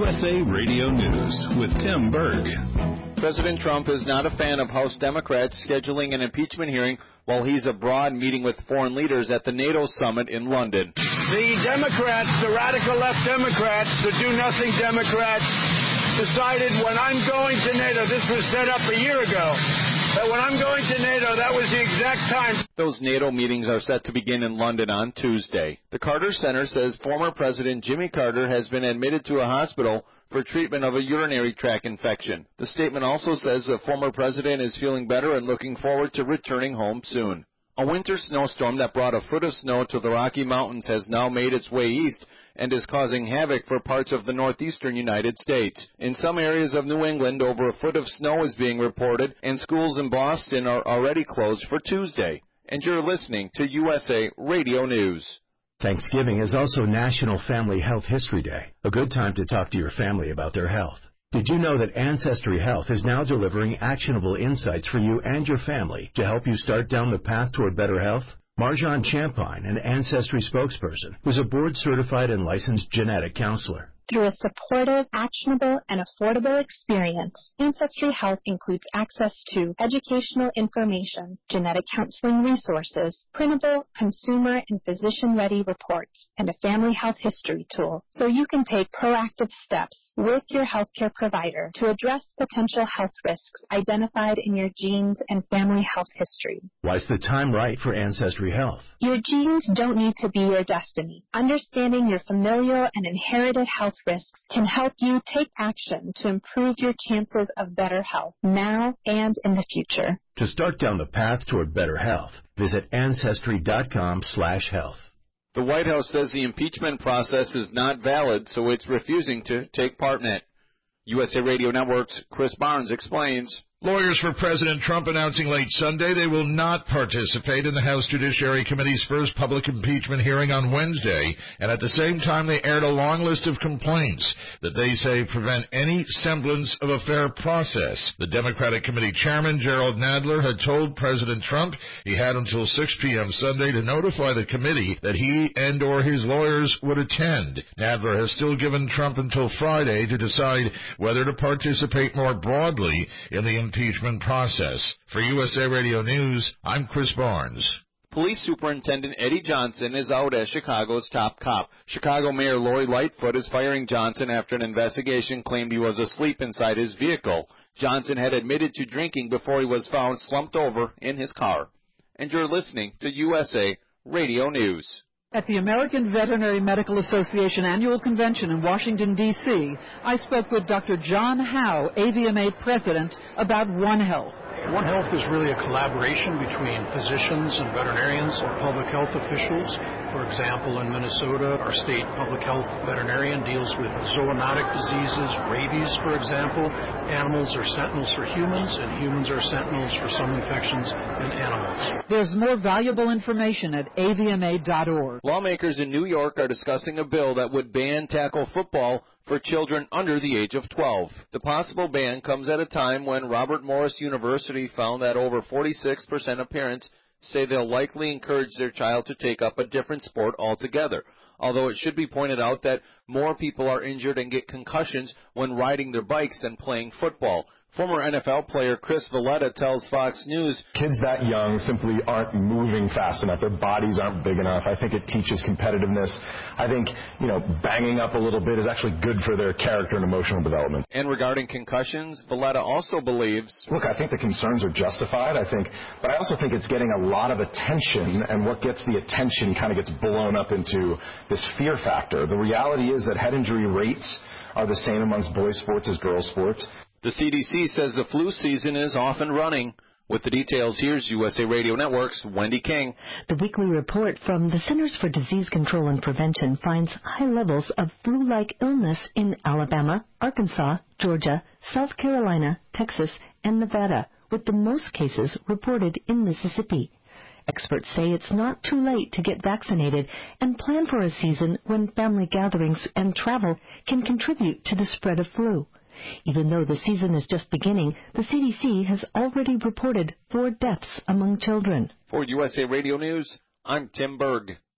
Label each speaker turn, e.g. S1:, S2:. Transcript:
S1: USA Radio News with Tim Berg.
S2: President Trump is not a fan of House Democrats scheduling an impeachment hearing while he's abroad meeting with foreign leaders at the NATO summit in London.
S3: The Democrats, the radical left Democrats, the do-nothing Democrats, decided when I'm going to NATO, this was set up a year ago, that when I'm going to NATO, that was the exact time.
S2: Those NATO meetings are set to begin in London on Tuesday. The Carter Center says former President Jimmy Carter has been admitted to a hospital for treatment of a urinary tract infection. The statement also says the former president is feeling better and looking forward to returning home soon. A winter snowstorm that brought a foot of snow to the Rocky Mountains has now made its way east and is causing havoc for parts of the northeastern United States. In some areas of New England, over a foot of snow is being reported, and schools in Boston are already closed for Tuesday. And you're listening to USA Radio News.
S4: Thanksgiving is also National Family Health History Day, a good time to talk to your family about their health. Did you know that Ancestry Health is now delivering actionable insights for you and your family to help you start down the path toward better health? Marjan Champagne, an Ancestry spokesperson, was a board-certified and licensed genetic counselor.
S5: Through a supportive, actionable, and affordable experience, Ancestry Health includes access to educational information, genetic counseling resources, printable, consumer, and physician-ready reports, and a family health history tool, so you can take proactive steps with your healthcare provider to address potential health risks identified in your genes and family health history.
S4: Why's the time right for Ancestry Health?
S5: Your genes don't need to be your destiny. Understanding your familial and inherited health risks can help you take action to improve your chances of better health now and in the future.
S4: To start down the path toward better health, visit Ancestry.com/health.
S2: The White House says the impeachment process is not valid, so it's refusing to take part in it. USA Radio Network's Chris Barnes explains.
S6: Lawyers for President Trump announcing late Sunday they will not participate in the House Judiciary Committee's first public impeachment hearing on Wednesday, and at the same time they aired a long list of complaints that they say prevent any semblance of a fair process. The Democratic Committee Chairman, Gerald Nadler, had told President Trump he had until 6 p.m. Sunday to notify the committee that he and or his lawyers would attend. Nadler has still given Trump until Friday to decide whether to participate more broadly in the impeachment process. For USA Radio News, I'm Chris Barnes.
S2: Police Superintendent Eddie Johnson is out as Chicago's top cop. Chicago Mayor Lori Lightfoot is firing Johnson after an investigation claimed he was asleep inside his vehicle. Johnson had admitted to drinking before he was found slumped over in his car. And you're listening to USA Radio News.
S7: At the American Veterinary Medical Association Annual Convention in Washington, D.C., I spoke with Dr. John Howe, AVMA President, about One Health.
S8: One Health is really a collaboration between physicians and veterinarians or public health officials. For example, in Minnesota, our state public health veterinarian deals with zoonotic diseases, rabies, for example. Animals are sentinels for humans, and humans are sentinels for some infections in animals.
S7: There's more valuable information at avma.org.
S2: Lawmakers in New York are discussing a bill that would ban tackle football for children under the age of 12. The possible ban comes at a time when Robert Morris University found that over 46% of parents say they'll likely encourage their child to take up a different sport altogether, although it should be pointed out that more people are injured and get concussions when riding their bikes than playing football. Former NFL player Chris Valletta tells Fox News,
S9: kids that young simply aren't moving fast enough. Their bodies aren't big enough. I think it teaches competitiveness. I think, banging up a little bit is actually good for their character and emotional development.
S2: And regarding concussions, Valletta also believes,
S9: look, I think the concerns are justified, but I also think it's getting a lot of attention, and what gets the attention kind of gets blown up into this fear factor. The reality is that head injury rates are the same amongst boys' sports as girls' sports.
S2: The CDC says the flu season is off and running. With the details, here's USA Radio Network's Wendy King.
S10: The weekly report from the Centers for Disease Control and Prevention finds high levels of flu-like illness in Alabama, Arkansas, Georgia, South Carolina, Texas, and Nevada, with the most cases reported in Mississippi. Experts say it's not too late to get vaccinated and plan for a season when family gatherings and travel can contribute to the spread of flu. Even though the season is just beginning, the CDC has already reported 4 deaths among children.
S2: For USA Radio News, I'm Tim Berg.